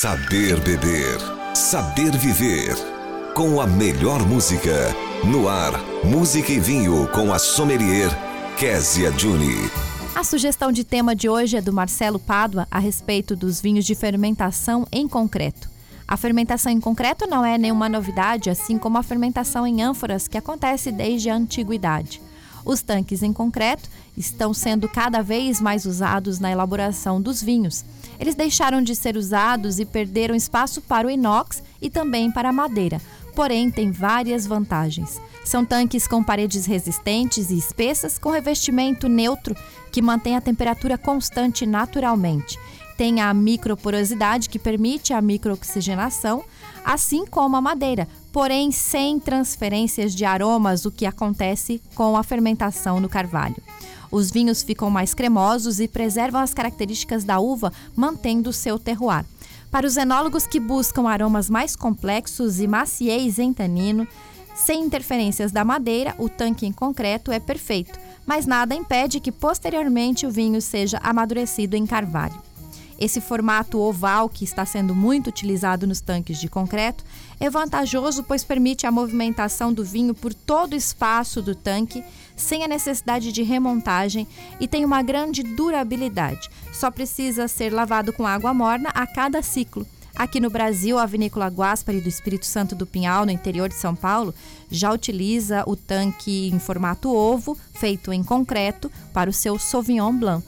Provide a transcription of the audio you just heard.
Saber beber, saber viver. Com a melhor música. No ar, música e vinho com a sommelier Kézia Juni. A sugestão de tema de hoje é do Marcelo Pádua a respeito dos vinhos de fermentação em concreto. A fermentação em concreto não é nenhuma novidade, assim como a fermentação em ânforas, que acontece desde a antiguidade. Os tanques em concreto estão sendo cada vez mais usados na elaboração dos vinhos. Eles deixaram de ser usados e perderam espaço para o inox e também para a madeira, porém têm várias vantagens. São tanques com paredes resistentes e espessas, com revestimento neutro que mantém a temperatura constante naturalmente. Tem a microporosidade, que permite a microoxigenação, assim como a madeira, porém sem transferências de aromas, o que acontece com a fermentação no carvalho. Os vinhos ficam mais cremosos e preservam as características da uva, mantendo o seu terroir. Para os enólogos que buscam aromas mais complexos e maciez em tanino, sem interferências da madeira, o tanque em concreto é perfeito, mas nada impede que posteriormente o vinho seja amadurecido em carvalho. Esse formato oval, que está sendo muito utilizado nos tanques de concreto, é vantajoso, pois permite a movimentação do vinho por todo o espaço do tanque, sem a necessidade de remontagem, e tem uma grande durabilidade. Só precisa ser lavado com água morna a cada ciclo. Aqui no Brasil, a vinícola Guaspari do Espírito Santo do Pinhal, no interior de São Paulo, já utiliza o tanque em formato ovo, feito em concreto, para o seu Sauvignon Blanc.